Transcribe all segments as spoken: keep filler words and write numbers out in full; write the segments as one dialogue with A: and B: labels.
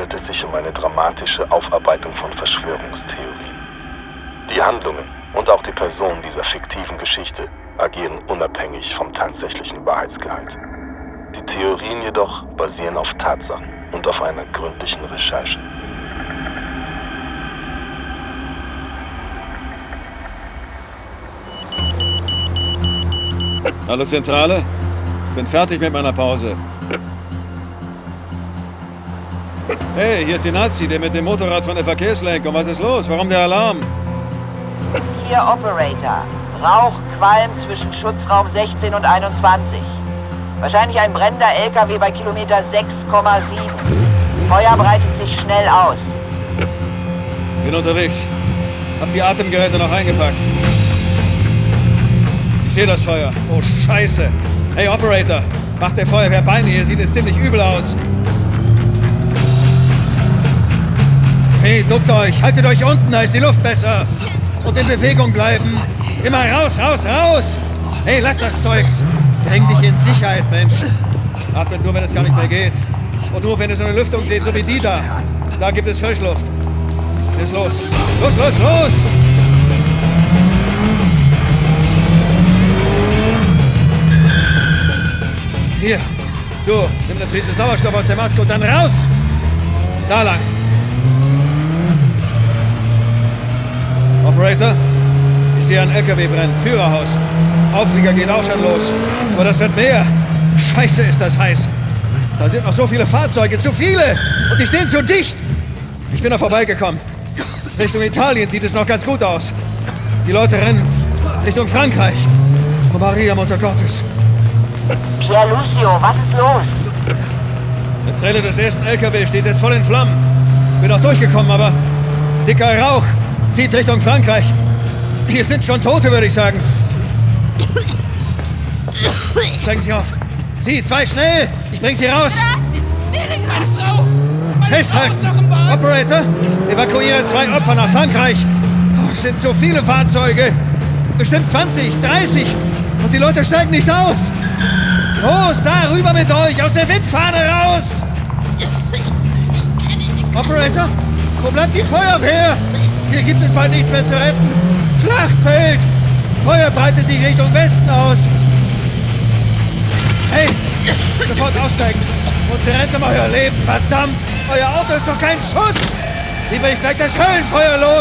A: handelt es sich um eine dramatische Aufarbeitung von Verschwörungstheorien. Die Handlungen und auch die Personen dieser fiktiven Geschichte agieren unabhängig vom tatsächlichen Wahrheitsgehalt. Die Theorien jedoch basieren auf Tatsachen und auf einer gründlichen Recherche.
B: Hallo Zentrale, ich bin fertig mit meiner Pause. Hey, hier Nazi, der mit dem Motorrad von der Verkehrslenkung. Was ist los? Warum der Alarm?
C: Hier Operator. Rauch, Qualm zwischen Schutzraum sechzehn und einundzwanzig. Wahrscheinlich ein brennender L K W bei Kilometer sechs Komma sieben. Feuer breitet sich schnell aus.
B: Bin unterwegs. Hab die Atemgeräte noch eingepackt. Ich sehe das Feuer. Oh, Scheiße. Hey, Operator. Macht der Feuerwehr Beine. Hier sieht es ziemlich übel aus. Hey, duckt euch. Haltet euch unten. Da ist die Luft besser. Und in Bewegung bleiben. Immer raus, raus, raus. Hey, lass das Zeugs. Bring dich in Sicherheit, Mensch. Atmet nur, wenn es gar nicht mehr geht. Und nur, wenn ihr so eine Lüftung seht, so wie die da. Da gibt es Frischluft. Ist los. Los, los, los! Hier, du, nimm eine Prise Sauerstoff aus der Maske und dann raus! Da lang. Operator, ich sehe ein L K W brennen. Führerhaus. Auflieger geht auch schon los. Aber das wird mehr. Scheiße, ist das heiß. Da sind noch so viele Fahrzeuge, zu viele! Und die stehen zu dicht! Ich bin da vorbeigekommen. Richtung Italien sieht es noch ganz gut aus. Die Leute rennen Richtung Frankreich. Oh Maria, Mutter Gottes.
C: Pier Lucio, was ist los?
B: Der Trailer des ersten L K W steht jetzt voll in Flammen. Bin auch durchgekommen, aber dicker Rauch zieht Richtung Frankreich. Hier sind schon Tote, würde ich sagen. Steigen Sie auf. Sie, zwei, schnell! Ich bring Sie raus!
D: Meine Frau! Meine
B: Festhalten!
D: Frau
B: Operator, evakuiere zwei Opfer nach Frankreich! Oh, es sind so viele Fahrzeuge! Bestimmt zwanzig, dreißig! Und die Leute steigen nicht aus! Los, da, rüber mit euch! Aus der Windfahne raus! Operator, wo bleibt die Feuerwehr? Hier gibt es bald nichts mehr zu retten! Schlachtfeld! Feuer breitet sich Richtung Westen aus! Hey, sofort aussteigen und rennt um euer Leben, verdammt! Euer Auto ist doch kein Schutz! Wie bricht gleich das Höllenfeuer los?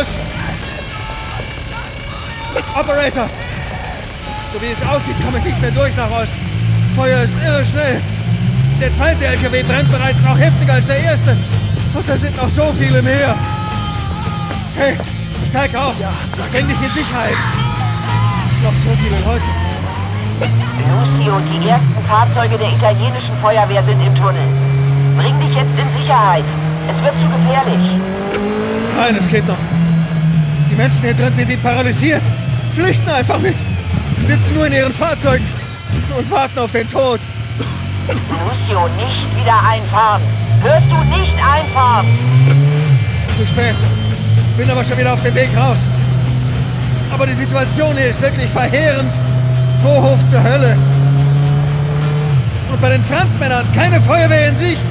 B: Operator! So wie es aussieht, komme ich nicht mehr durch nach Osten. Feuer ist irre schnell. Der zweite L K W brennt bereits noch heftiger als der erste. Und da sind noch so viele mehr. Hey, steig auf! Bring dich in Sicherheit! Noch so viele Leute.
C: Lucio, die ersten Fahrzeuge der italienischen Feuerwehr sind im Tunnel. Bring dich jetzt in Sicherheit. Es wird zu gefährlich.
B: Nein, es geht noch. Die Menschen hier drin sind wie paralysiert. Flüchten einfach nicht. Sitzen nur in ihren Fahrzeugen und warten auf den Tod.
C: Lucio, nicht wieder einfahren. Hörst du, nicht einfahren.
B: Zu spät. Bin aber schon wieder auf dem Weg raus. Aber die Situation hier ist wirklich verheerend. Vorhof zur Hölle. Und bei den Franzmännern keine Feuerwehr in Sicht.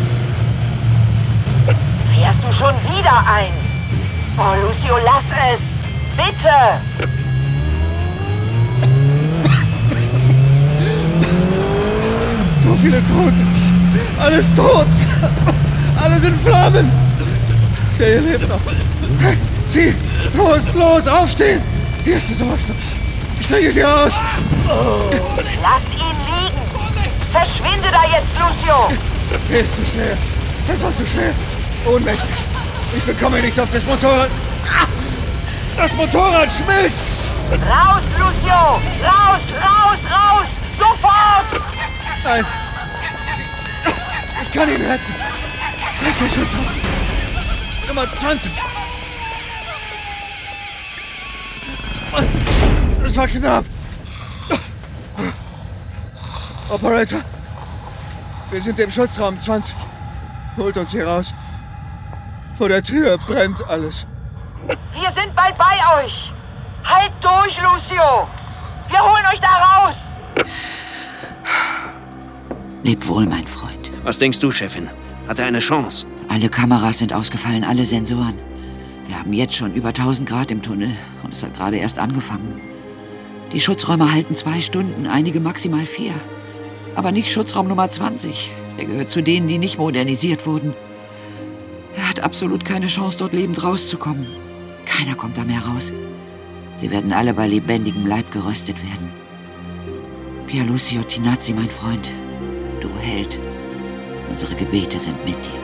C: Fährst du schon wieder ein? Oh, Lucio, lass es. Bitte.
B: So viele Tote. Alles tot. Alles in Flammen. Der hier lebt noch. Hey, Sie, los, los, aufstehen. Hier ist die Sauerstoff. Ich bringe Sie raus.
C: Lass ihn liegen. Verschwinde da jetzt, Lucio.
B: Der ist zu schwer. Einfach zu schwer. Ohnmächtig. Ich bekomme ihn nicht auf das Motorrad. Das Motorrad schmilzt.
C: Raus, Lucio. Raus, raus, raus. Sofort.
B: Nein. Ich kann ihn retten. Da ist der Schutzraum. Nummer zwanzig. Das war knapp. Operator. Wir sind im Schutzraum zwanzig. Holt uns hier raus. Vor der Tür brennt alles.
C: Wir sind bald bei euch. Halt durch, Lucio. Wir holen euch da raus.
E: Leb wohl, mein Freund.
F: Was denkst du, Chefin? Hat er eine Chance?
E: Alle Kameras sind ausgefallen, alle Sensoren. Wir haben jetzt schon über tausend Grad im Tunnel und es hat gerade erst angefangen. Die Schutzräume halten zwei Stunden, einige maximal vier. Aber nicht Schutzraum Nummer zwanzig. Der gehört zu denen, die nicht modernisiert wurden. Er hat absolut keine Chance, dort lebend rauszukommen. Keiner kommt da mehr raus. Sie werden alle bei lebendigem Leib geröstet werden. Pia Lucio Tinazzi, mein Freund, du Held. Unsere Gebete sind mit dir.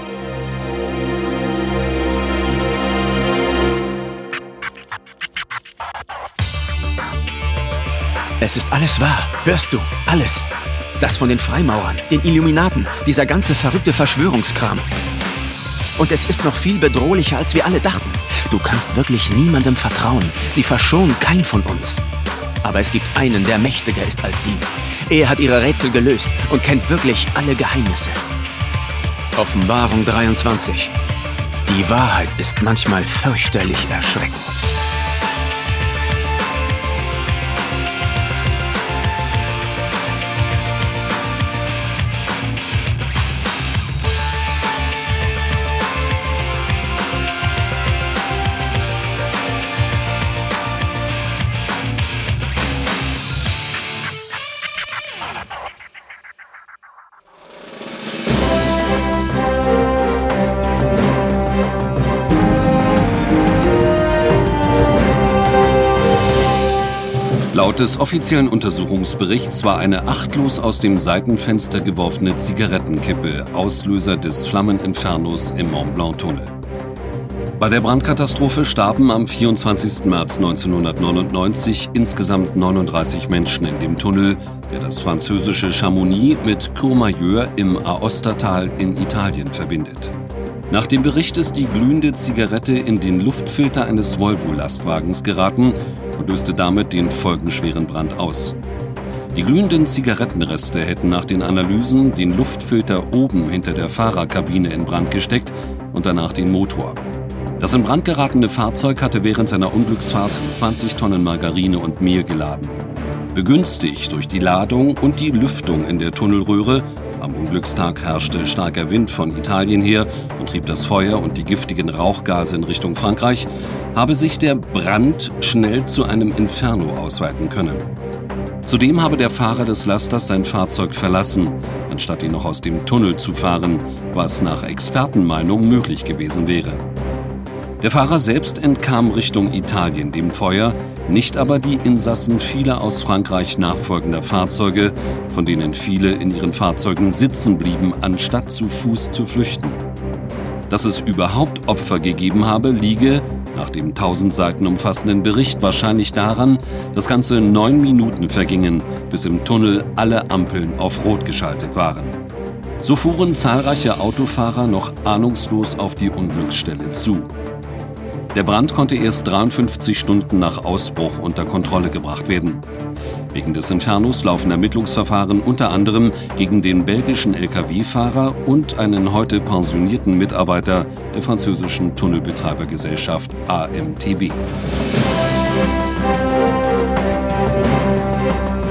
F: Es ist alles wahr. Hörst du? Alles. Das von den Freimaurern, den Illuminaten, dieser ganze verrückte Verschwörungskram. Und es ist noch viel bedrohlicher, als wir alle dachten. Du kannst wirklich niemandem vertrauen. Sie verschonen keinen von uns. Aber es gibt einen, der mächtiger ist als sie. Er hat ihre Rätsel gelöst und kennt wirklich alle Geheimnisse. Offenbarung dreiundzwanzig. Die Wahrheit ist manchmal fürchterlich erschreckend.
G: Laut des offiziellen Untersuchungsberichts war eine achtlos aus dem Seitenfenster geworfene Zigarettenkippe Auslöser des Flammeninfernos im Mont-Blanc-Tunnel. Bei der Brandkatastrophe starben am vierundzwanzigsten März neunzehnhundertneunundneunzig insgesamt neununddreißig Menschen in dem Tunnel, der das französische Chamonix mit Courmayeur im Aostatal in Italien verbindet. Nach dem Bericht ist die glühende Zigarette in den Luftfilter eines Volvo-Lastwagens geraten und löste damit den folgenschweren Brand aus. Die glühenden Zigarettenreste hätten nach den Analysen den Luftfilter oben hinter der Fahrerkabine in Brand gesteckt und danach den Motor. Das in Brand geratene Fahrzeug hatte während seiner Unglücksfahrt zwanzig Tonnen Margarine und Mehl geladen. Begünstigt durch die Ladung und die Lüftung in der Tunnelröhre, am Unglückstag herrschte starker Wind von Italien her und trieb das Feuer und die giftigen Rauchgase in Richtung Frankreich, habe sich der Brand schnell zu einem Inferno ausweiten können. Zudem habe der Fahrer des Lasters sein Fahrzeug verlassen, anstatt ihn noch aus dem Tunnel zu fahren, was nach Expertenmeinung möglich gewesen wäre. Der Fahrer selbst entkam Richtung Italien dem Feuer, nicht aber die Insassen vieler aus Frankreich nachfolgender Fahrzeuge, von denen viele in ihren Fahrzeugen sitzen blieben, anstatt zu Fuß zu flüchten. Dass es überhaupt Opfer gegeben habe, liege, nach dem tausend Seiten umfassenden Bericht, wahrscheinlich daran, dass ganze neun Minuten vergingen, bis im Tunnel alle Ampeln auf Rot geschaltet waren. So fuhren zahlreiche Autofahrer noch ahnungslos auf die Unglücksstelle zu. Der Brand konnte erst dreiundfünfzig Stunden nach Ausbruch unter Kontrolle gebracht werden. Wegen des Infernos laufen Ermittlungsverfahren unter anderem gegen den belgischen L K W-Fahrer und einen heute pensionierten Mitarbeiter der französischen Tunnelbetreibergesellschaft A M T B.